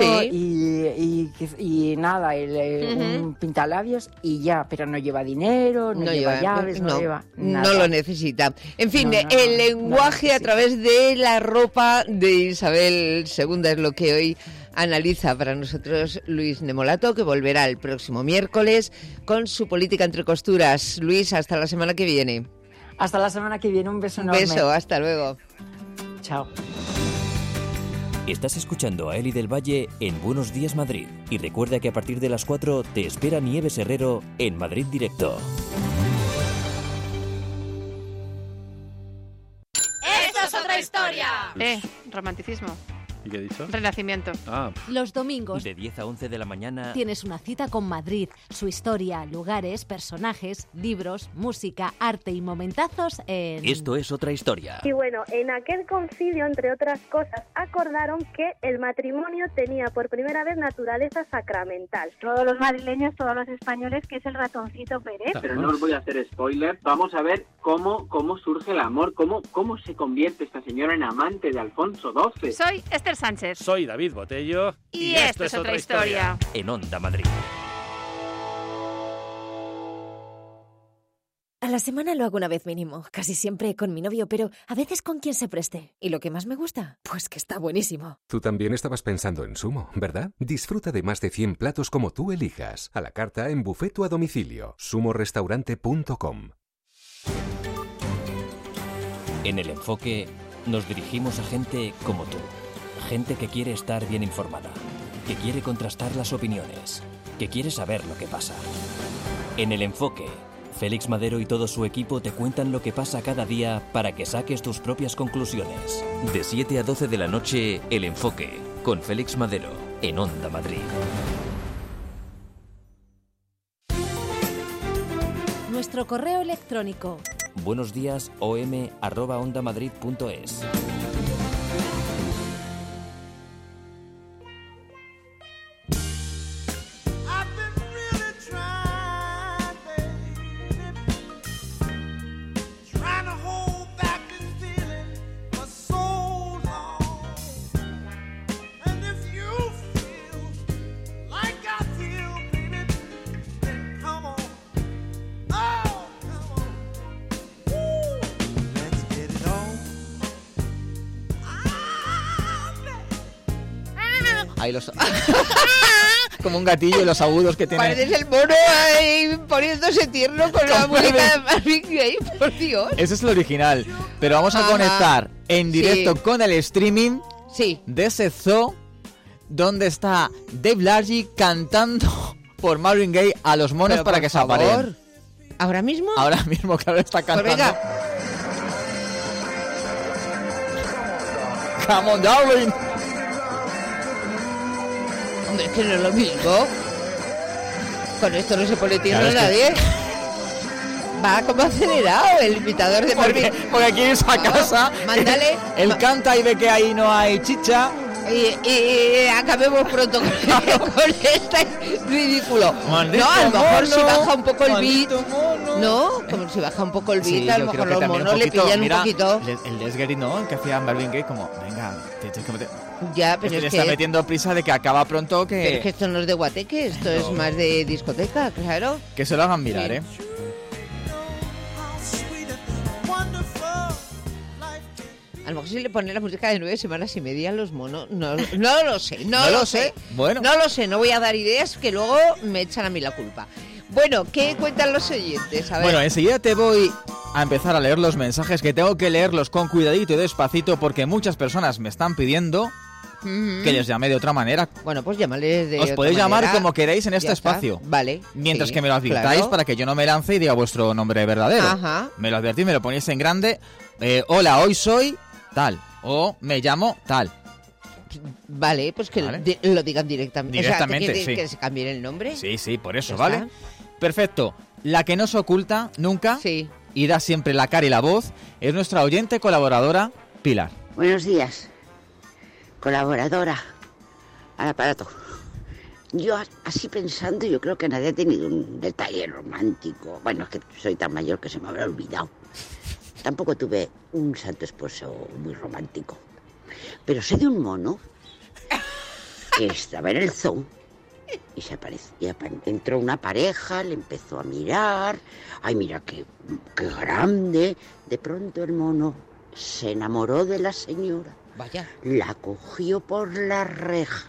y nada, un pintalabios y ya, pero no lleva dinero, no lleva llaves, no lleva nada. No lo necesita. En fin, el lenguaje a través de la ropa de Isabel II es lo que hoy analiza para nosotros Luis Nemolato, que volverá el próximo miércoles con su política entre costuras. Luis, hasta la semana que viene. Hasta la semana que viene, un beso enorme. Un beso, hasta luego. Chao. Estás escuchando a Eli del Valle en Buenos Días Madrid. Y recuerda que a partir de las 4 te espera Nieves Herrero en Madrid Directo. ¡Esto es otra historia! Romanticismo. ¿Y qué he dicho? Renacimiento. Los domingos de 10 a 11 de la mañana tienes una cita con Madrid, su historia, lugares, personajes, libros, música, arte y momentazos en... Esto es otra historia. Y bueno, en aquel concilio, entre otras cosas, acordaron que el matrimonio tenía por primera vez naturaleza sacramental. Todos los madrileños, todos los españoles, que es el ratoncito Pérez. Pero no os voy a hacer spoiler. Vamos a ver cómo surge el amor, cómo se convierte esta señora en amante de Alfonso XII. Soy Esther Sánchez. Soy David Botello. Y esto es otra historia. En Onda Madrid. A la semana lo hago una vez mínimo, casi siempre con mi novio, pero a veces con quien se preste. ¿Y lo que más me gusta? Pues que está buenísimo. Tú también estabas pensando en Sumo, ¿verdad? Disfruta de más de 100 platos como tú elijas. A la carta, en buffet o a domicilio. sumorestaurante.com. En El Enfoque nos dirigimos a gente como tú. Gente que quiere estar bien informada, que quiere contrastar las opiniones, que quiere saber lo que pasa. En El Enfoque, Félix Madero y todo su equipo te cuentan lo que pasa cada día para que saques tus propias conclusiones. De 7 a 12 de la noche, El Enfoque, con Félix Madero, en Onda Madrid. Nuestro correo electrónico. buenosdiasom@ondamadrid.es. Ahí los... Como un gatillo, los agudos que tiene. Pareces el mono ahí poniéndose tierno con la música de Marvin Gaye, por Dios. Ese es el original. Pero vamos a conectar en directo con el streaming de ese zoo donde está Dave Largy cantando por Marvin Gaye a los monos. Pero para que se apareen. ¿Ahora mismo? Ahora mismo, claro, está cantando. Pues venga. Come on, darling. Hombre, es que no es lo mismo. Con esto no se pone tierno a nadie. Va como acelerado el imitador de Marvin. Porque aquí en esa casa, mándale. Él canta y ve que ahí no hay chicha. Y acabemos pronto con este ridículo. Maldito No, a lo mejor mono, si baja un poco el beat. maldito mono. No, como si baja un poco el beat, Sí, a yo lo creo mejor que los también monos le pillan mira, un poquito. El Les Gary, ¿no? El que hacía Marvin Gaye, como, venga, tienes que meter... Ya, pero le es está que... metiendo prisa de que acaba pronto que... Pero es que esto no es de guateque, esto es más de discoteca, claro. Que se lo hagan mirar, Sí. ¿eh? A lo mejor si le ponen la música de 9 semanas y media a los monos, no lo sé, No lo sé. Bueno. No lo sé, no voy a dar ideas que luego me echan a mí la culpa. Bueno, ¿qué cuentan los oyentes? A ver. Bueno, enseguida te voy a empezar a leer los mensajes, que tengo que leerlos con cuidadito y despacito porque muchas personas me están pidiendo que les llame de otra manera. Bueno, pues llámales de Os otra podéis llamar manera. como queréis en este Ya está. espacio. Vale. Mientras sí, que me lo advirtáis claro. para que yo no me lance y diga vuestro nombre verdadero. Ajá. Me lo advertís, me lo ponéis en grande. Hola, hoy soy tal. O me llamo tal. Vale, pues que Vale. lo digan directamente. Directamente, o sea, ¿te quieres sí. que se cambien el nombre? Sí, sí, por eso, Ya ¿vale? está. Perfecto. La que no se oculta nunca Sí. y da siempre la cara y la voz es nuestra oyente colaboradora, Pilar. Buenos días, colaboradora al aparato. Yo así pensando, yo creo que nadie ha tenido un detalle romántico. Bueno, es que soy tan mayor que se me habrá olvidado. Tampoco tuve un santo esposo muy romántico. Pero sé de un mono que estaba en el zoo y se aparecía. Entró una pareja, le empezó a mirar. Ay, mira qué grande. De pronto el mono se enamoró de la señora. Vaya. La cogió por la reja.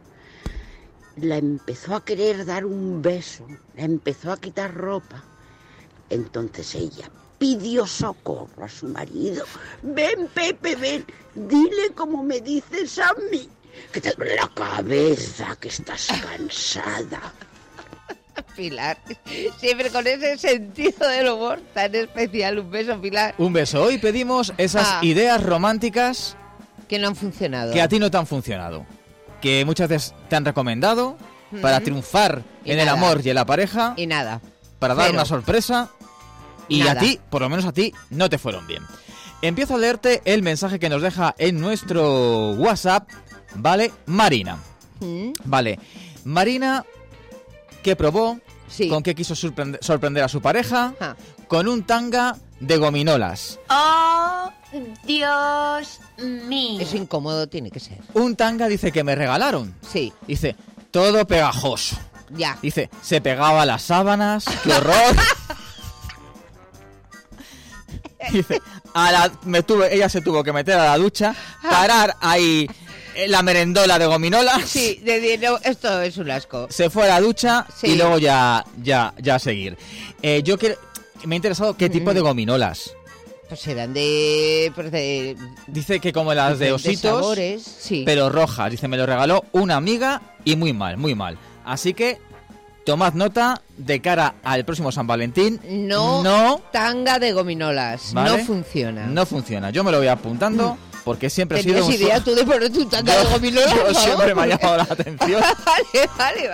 La empezó a querer dar un beso. La empezó a quitar ropa. Entonces ella pidió socorro a su marido. Ven, Pepe, ven. Dile como me dices a mí. Que te duele la cabeza, que estás cansada. Pilar, siempre con ese sentido del humor tan especial. Un beso, Pilar. Un beso. Hoy pedimos esas ideas románticas que no han funcionado. que a ti no te han funcionado. Que muchas veces te han recomendado para triunfar Y en el nada. amor y en la pareja. Y nada. Para dar Cero. una sorpresa. Y Nada. a ti, por lo menos a ti, no te fueron bien. Empiezo a leerte el mensaje que nos deja en nuestro WhatsApp, ¿vale? Marina. Vale. Marina, que probó, con que quiso sorprender a su pareja, con un tanga de gominolas. ¡Oh, Dios mío! Eso incómodo tiene que ser. Un tanga, dice, que me regalaron. Sí. Dice, todo pegajoso. Ya. Dice, se pegaba a las sábanas, qué horror. Dice, ella se tuvo que meter a la ducha, parar ahí la merendola de gominolas. Sí, no, esto es un asco. Se fue a la ducha Sí. y luego ya seguir. Me ha interesado qué tipo de gominolas. Pues serán de... Dice que como las de diferentes ositos, sabores, sí. pero rojas. Dice, me lo regaló una amiga y muy mal, muy mal. Así que tomad nota de cara al próximo San Valentín. No tanga de gominolas. ¿Vale? No funciona. No funciona. Yo me lo voy apuntando porque siempre he sido ¿Tenías idea tú de poner tu tanga de gominolas? Yo ¿no? siempre me ha llamado la atención. Vale.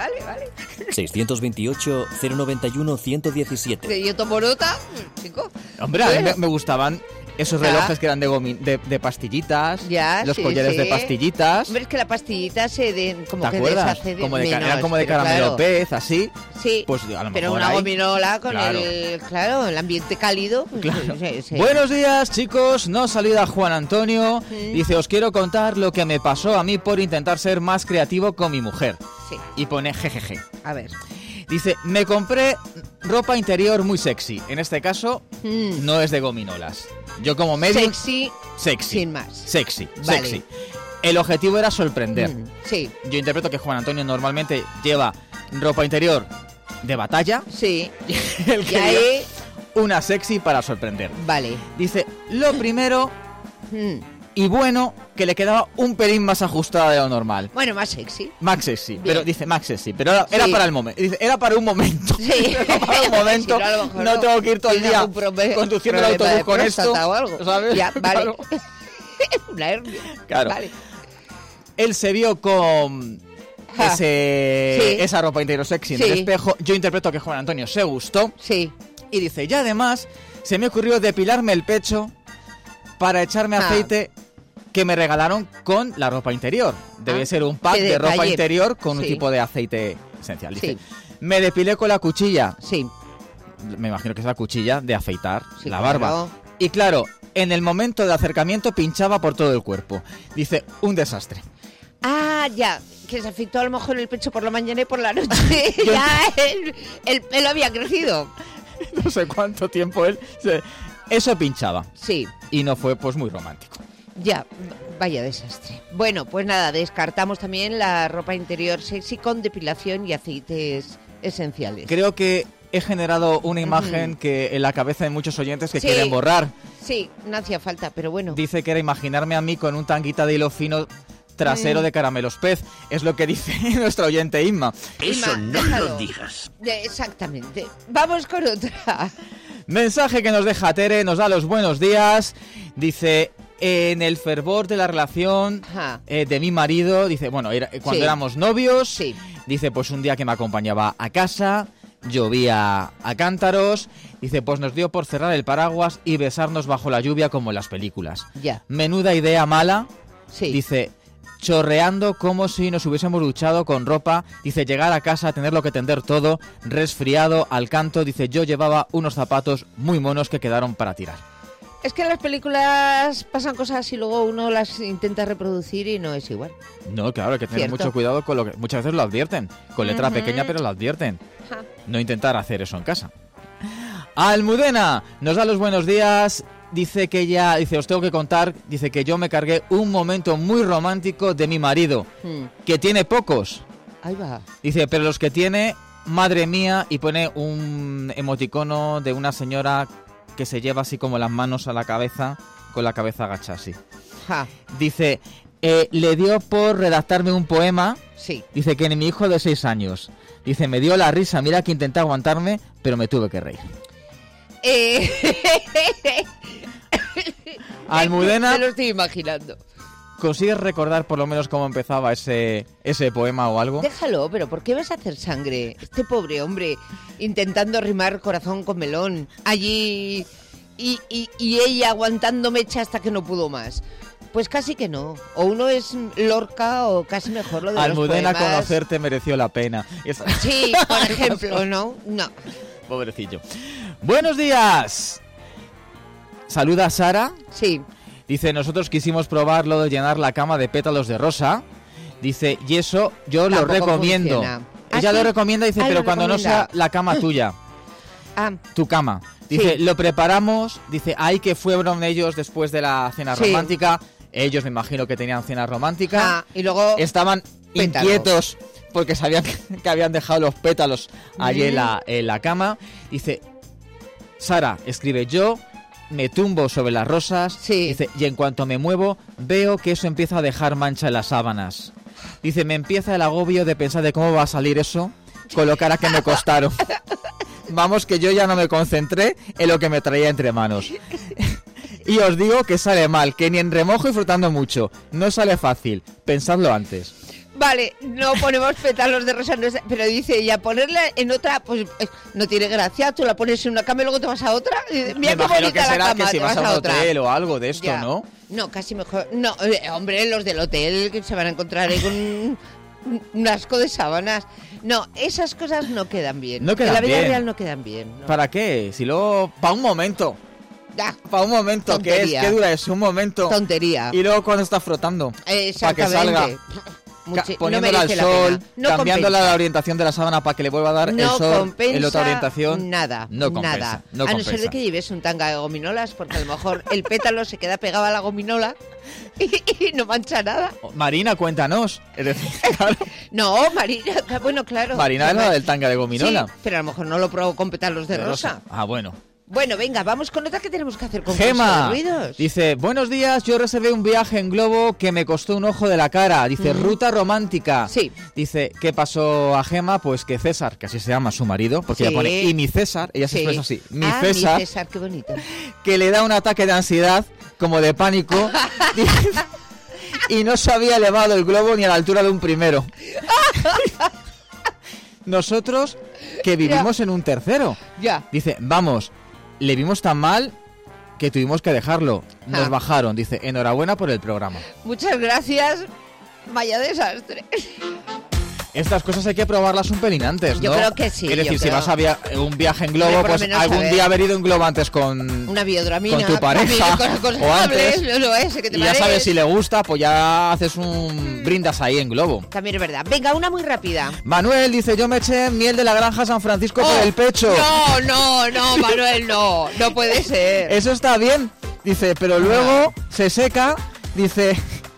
628-091-117. Yo tomo nota, chico. Hombre, a mí Bueno. me gustaban esos Ya. relojes que eran de pastillitas, Ya, los sí, collares sí. de pastillitas. Hombre, es que la pastillita como ¿Te que acuerdas? deshace de Como de, menos, era como de pero caramelo claro. pez, así. Sí, Pues a lo pero mejor una ahí. gominola con Claro. el ambiente cálido. Pues, Claro. sí. Buenos días, chicos. Nos saluda Juan Antonio. Dice, os quiero contar lo que me pasó a mí por intentar ser más creativo con mi mujer. Sí. Y pone jejeje. A ver. Dice, me compré ropa interior muy sexy. En este caso, no es de gominolas. Yo como medio... Sexy. Sexy. Sin más. Sexy. Vale. Sexy. El objetivo era sorprender. Sí. Yo interpreto que Juan Antonio normalmente lleva ropa interior de batalla. Sí. El que Y ahí- lleva una sexy para sorprender. Vale. Dice, lo primero y bueno, que le quedaba un pelín más ajustada de lo normal. Bueno, más sexy. Max sexy, Bien. pero dice Max sexy, pero era Sí. para el momento. Dice, era para un momento. Sí. Era para un momento. Si no, a lo mejor no tengo que ir todo el tiene día algún conduciendo el problema autobús de con esto. próstata o algo. ¿Sabes? Ya, vale. Claro. Una hernia. Claro. Vale. Él se vio con Sí. esa ropa interior sexy en el Sí. espejo. Yo interpreto que Juan Antonio se gustó. Sí. Y dice, y además se me ocurrió depilarme el pecho para echarme aceite que me regalaron con la ropa interior. Debe ser un pack de ropa interior con un tipo de aceite esencial. Dice, me depilé con la cuchilla. Sí. Me imagino que es la cuchilla de afeitar la claro. barba. Y claro, en el momento de acercamiento pinchaba por todo el cuerpo. Dice, un desastre. Ah, ya, que se afeitó a lo mejor el pecho por la mañana y por la noche. Ya el pelo había crecido. No sé cuánto tiempo él... Eso pinchaba. Sí. Y no fue pues muy romántico. Ya, vaya desastre. Bueno, pues nada, descartamos también la ropa interior sexy con depilación y aceites esenciales. Creo que he generado una imagen que en la cabeza de muchos oyentes que quieren borrar. Sí, no hacía falta, pero bueno. Dice que era imaginarme a mí con un tanguita de hilo fino trasero de caramelos pez. Es lo que dice nuestra oyente Inma. Eso no lo digas. Exactamente. Vamos con otra. Mensaje que nos deja Tere, nos da los buenos días. Dice, en el fervor de la relación de mi marido, dice, bueno, cuando éramos novios, dice, pues un día que me acompañaba a casa, llovía a cántaros, dice, pues nos dio por cerrar el paraguas y besarnos bajo la lluvia como en las películas. Ya. Menuda idea mala, dice, chorreando como si nos hubiésemos duchado con ropa, dice, llegar a casa, tenerlo que tender todo, resfriado, al canto, dice, yo llevaba unos zapatos muy monos que quedaron para tirar. Es que en las películas pasan cosas y luego uno las intenta reproducir y no es igual. No, claro, hay que tener mucho cuidado con lo que muchas veces lo advierten, con letra pequeña pero lo advierten. No intentar hacer eso en casa. Almudena nos da los buenos días. Dice que ella, dice, os tengo que contar, dice que yo me cargué un momento muy romántico de mi marido, que tiene pocos. Ahí va. Dice, pero los que tiene, madre mía, y pone un emoticono de una señora que se lleva así como las manos a la cabeza, con la cabeza agachada así. Dice, le dio por redactarme un poema, dice que ni mi hijo de 6 años. Dice, me dio la risa, mira que intenté aguantarme, pero me tuve que reír. Almudena, me lo estoy imaginando. ¿Consigues recordar por lo menos cómo empezaba ese poema o algo? Déjalo, pero ¿por qué vas a hacer sangre? Este pobre hombre intentando rimar corazón con melón allí y ella aguantando mecha hasta que no pudo más. Pues casi que no. O uno es Lorca o casi mejor lo de Almudena, los poemas. conocerte mereció la pena. Sí, por ejemplo, ¿no? No. Pobrecillo. Buenos días. Saluda a Sara. Sí. Dice, nosotros quisimos probar lo de llenar la cama de pétalos de rosa. Dice, y eso yo lo recomiendo. Funciona. Ella lo recomienda, dice, pero cuando no sea la cama tuya. Tu cama. Dice, lo preparamos. Dice, ahí que fueron ellos después de la cena romántica. Ellos me imagino que tenían cena romántica. Y luego estaban inquietos porque sabían que habían dejado los pétalos allí en la cama. Dice, Sara, escribe, yo me tumbo sobre las rosas, dice, y en cuanto me muevo, veo que eso empieza a dejar mancha en las sábanas. Dice, me empieza el agobio de pensar de cómo va a salir eso con lo cara que me costaron. Vamos, que yo ya no me concentré en lo que me traía entre manos. Y os digo que sale mal, que ni en remojo y frotando mucho. No sale fácil, pensadlo antes. Vale, no ponemos pétalos de rosa, pero dice ella, ponerla en otra, pues no tiene gracia. Tú la pones en una cama y luego te vas a otra. Mira qué bonita que será la cama, que si te vas a un otra. hotel o algo de esto, Ya. ¿no? No, casi mejor. No, hombre, los del hotel que se van a encontrar ahí con un asco de sábanas. No, esas cosas no quedan bien. No quedan en la vida bien. real no quedan bien. ¿no? ¿Para qué? Si luego, para un momento. Ya. Para un momento, Tontería. ¿qué dura eso? Un momento. Tontería. Y luego cuando estás frotando. Para que salga. Poniéndola al sol, cambiándola la orientación de la sábana para que le vuelva a dar el sol en otra orientación. Nada, no compensa, nada. no a no compensa. ser de que lleves un tanga de gominolas, porque a lo mejor el pétalo se queda pegado a la gominola y no mancha nada. Marina, cuéntanos. Es decir, claro. No, Marina, bueno, claro. Marina es la del tanga de gominola. Sí, pero a lo mejor no lo probó con pétalos de rosa. Ah, bueno. Bueno, venga, vamos con otra que tenemos que hacer con Gema de ruidos. dice, buenos días, yo reservé un viaje en globo que me costó un ojo de la cara. Dice, ruta romántica. Sí. Dice, ¿qué pasó a Gema? Pues que César, que así se llama su marido, porque ella pone, y mi César, ella se expresa así, mi César, mi César, qué bonito. que le da un ataque de ansiedad, como de pánico, y no se había elevado el globo ni a la altura de un primero. Nosotros, que vivimos en un tercero. Ya. Dice, vamos, le vimos tan mal que tuvimos que dejarlo. Nos bajaron, dice, enhorabuena por el programa. Muchas gracias, vaya desastre. Estas cosas hay que probarlas un pelín antes, ¿no? Yo creo que sí. Es decir, si vas a un viaje en globo, pues algún día haber ido en globo antes con una biodramina, con tu pareja o antes, que y ya sabes si le gusta, pues ya haces un brindas ahí en globo. También es verdad. Venga, una muy rápida. Manuel dice, yo me eché miel de la granja San Francisco por el pecho. No, Manuel, no puede ser. Eso está bien, dice, pero luego se seca, dice,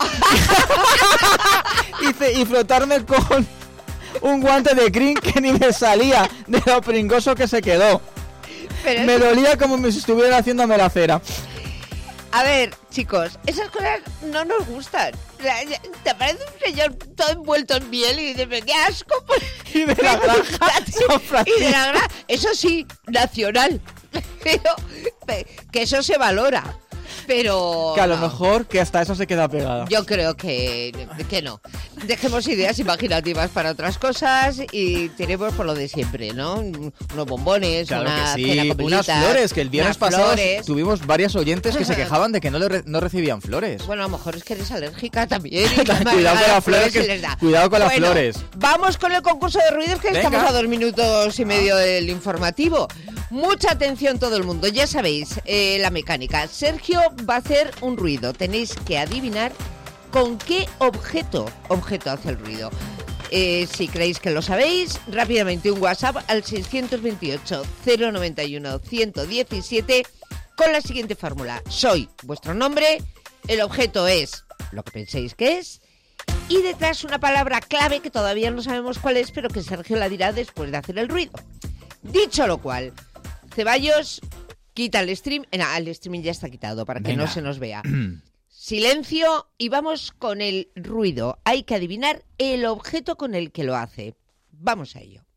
dice, y frotarme con un guante de crin que ni me salía de lo pringoso que se quedó. Pero me dolía como si estuviera haciéndome la cera. A ver, chicos, esas cosas no nos gustan. Te aparece un señor todo envuelto en miel y dices, qué asco. Y de la granja San Francisco. Y de la granja, eso sí, nacional. Pero que eso se valora. Pero que a lo mejor que hasta eso se queda pegada. Yo creo que no. Dejemos ideas imaginativas para otras cosas y tiremos por lo de siempre, ¿no? Unos bombones, claro una que sí. cena con unas velitas, flores, que el viernes pasado flores. Tuvimos varios oyentes que se quejaban de que no recibían flores. Bueno, a lo mejor es que eres alérgica también. Cuidado con las flores, se les da. Cuidado con las flores. Vamos con el concurso de ruidos, que Venga. Estamos a 2 minutos y medio del informativo. Mucha atención todo el mundo, ya sabéis la mecánica. Sergio va a hacer un ruido, tenéis que adivinar con qué objeto hace el ruido. Si creéis que lo sabéis, rápidamente un WhatsApp al 628 091 117 con la siguiente fórmula. Soy vuestro nombre, el objeto es lo que penséis que es y detrás una palabra clave que todavía no sabemos cuál es, pero que Sergio la dirá después de hacer el ruido. Dicho lo cual, Ceballos, quita el stream. El streaming ya está quitado para que no se nos vea. Silencio y vamos con el ruido. Hay que adivinar el objeto con el que lo hace. Vamos a ello.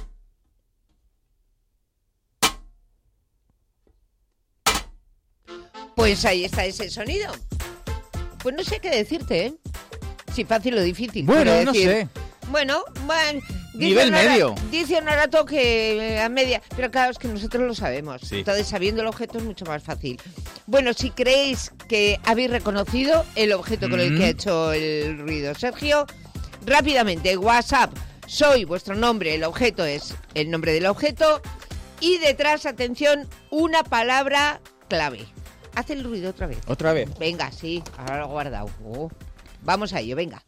Pues ahí está ese sonido. Pues no sé qué decirte, ¿eh? Si fácil o difícil. Bueno, no sé. Bueno, nivel medio. Dice Honorato que a media, pero claro, es que nosotros lo sabemos. Sí. Entonces, sabiendo el objeto es mucho más fácil. Bueno, si creéis que habéis reconocido el objeto con el que ha hecho el ruido Sergio, rápidamente, WhatsApp, soy vuestro nombre, el objeto es el nombre del objeto y detrás, atención, una palabra clave. Haz el ruido otra vez. ¿Otra vez? Venga, sí, ahora lo he guardado. Vamos a ello, venga.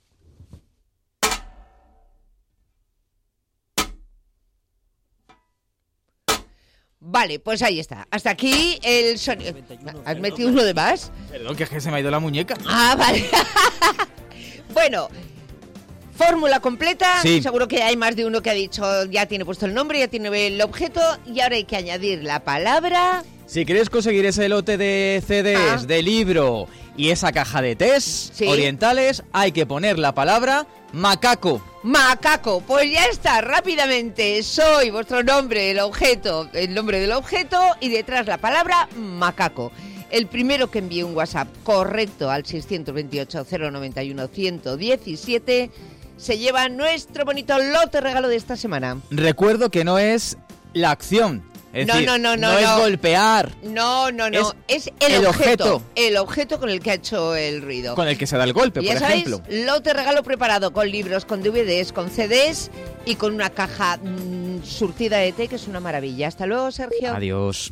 Vale, pues ahí está. Hasta aquí el sonido. ¿Has metido uno de más? Perdón, que es que se me ha ido la muñeca. Ah, vale. Bueno, fórmula completa. Sí. Seguro que hay más de uno que ha dicho, ya tiene puesto el nombre, ya tiene el objeto y ahora hay que añadir la palabra. Si quieres conseguir ese lote de CDs, de libro y esa caja de test orientales, hay que poner la palabra macaco. Macaco, pues ya está, rápidamente. Soy vuestro nombre, el objeto, el nombre del objeto y detrás la palabra macaco. El primero que envíe un WhatsApp correcto al 628 091 117 se lleva nuestro bonito lote regalo de esta semana. Recuerdo que no es la acción. Es decir, no es golpear. No. Es el objeto. El objeto con el que ha hecho el ruido. Con el que se da el golpe, por ejemplo. Lote regalo preparado con libros, con DVDs, con CDs y con una caja surtida de té, que es una maravilla. Hasta luego, Sergio. Adiós.